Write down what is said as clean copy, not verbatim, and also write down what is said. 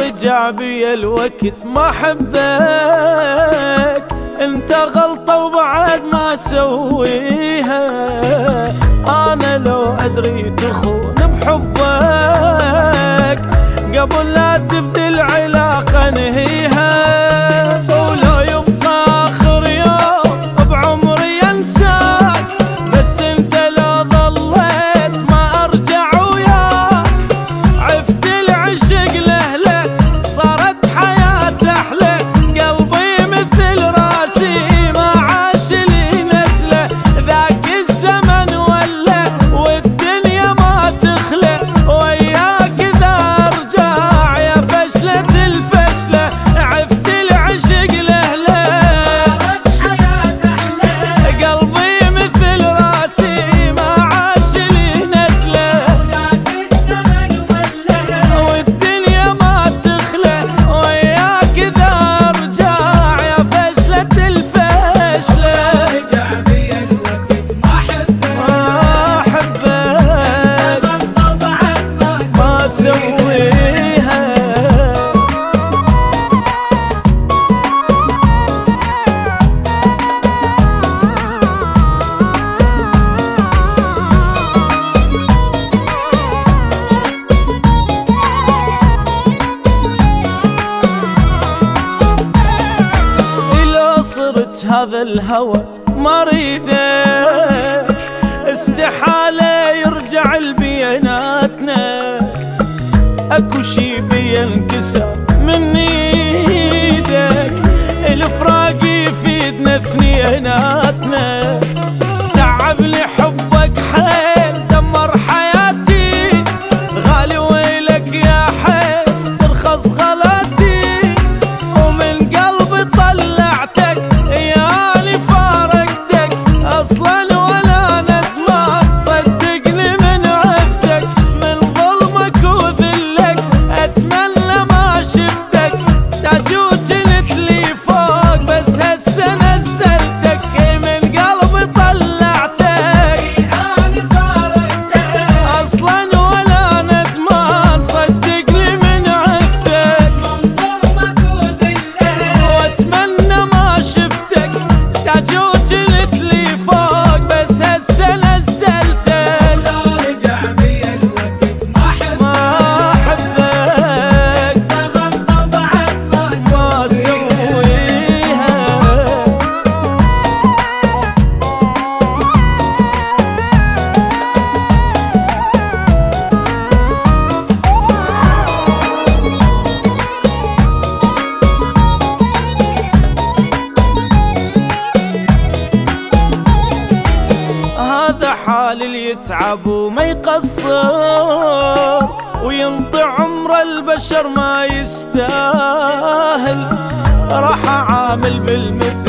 رجع بي الوقت ما حبك، انت غلطة وبعد ما سويها. انا لو ادري تخون بحبك قبل لا تبدي العلاقة انهيها. ولو يبقى اخر يوم بعمري انساك، بس انت لو ظليت ما ارجع وياك. عفت العشق لهلك صارت حياة احلى، قلبي مثل راسي ما عاش لي نزله. ذاك الزمن ولا والدنيا ما تخلى، وياك ذا ارجع يا فشلة الفشلة. عفت العشق لهلك صارت حياة احلى، قلبي مثل راسي ما عاش لي نزله. ذاك الزمن ولا والدنيا ما تخلى، وياك ذا ارجع يا فشلة الفشلة. رجع بي الوقت ما حبك غلطة بعد ما سويها. لو صرت هذا الهوى ما ريدك، استحالة يرجع لبيناتنا. اكو شي بينكسر من ايدك، الفراق يفيدنا اثنيناتنا. تعبني حبك حيل دمر حياتي، غالي ويلك يا حيل ترخص غلاتي. ومن قلبي طلعتك ياني فارقتك، اصلا ولا ندمان صدقني من عفتك. من ظلمك وذلك اتمنى ما شفتك، تاج وجنت لي فوق بس هسه نزلتك. من قلبي طلعتك ياني فارقتك، اصلا ولا ندمان صدقني من عفتك. من ظلمك وذلك واتمنى ما شفتك، تاج وجنت لي فوق بس هسه نزلتك. لو رجع بي الوقت ما حبك غلطة بعد ما سويها. هذا حال اللي يتعب وما يقصر، وينطي عمر البشر ما يستاهل. راح اعامل بالمثل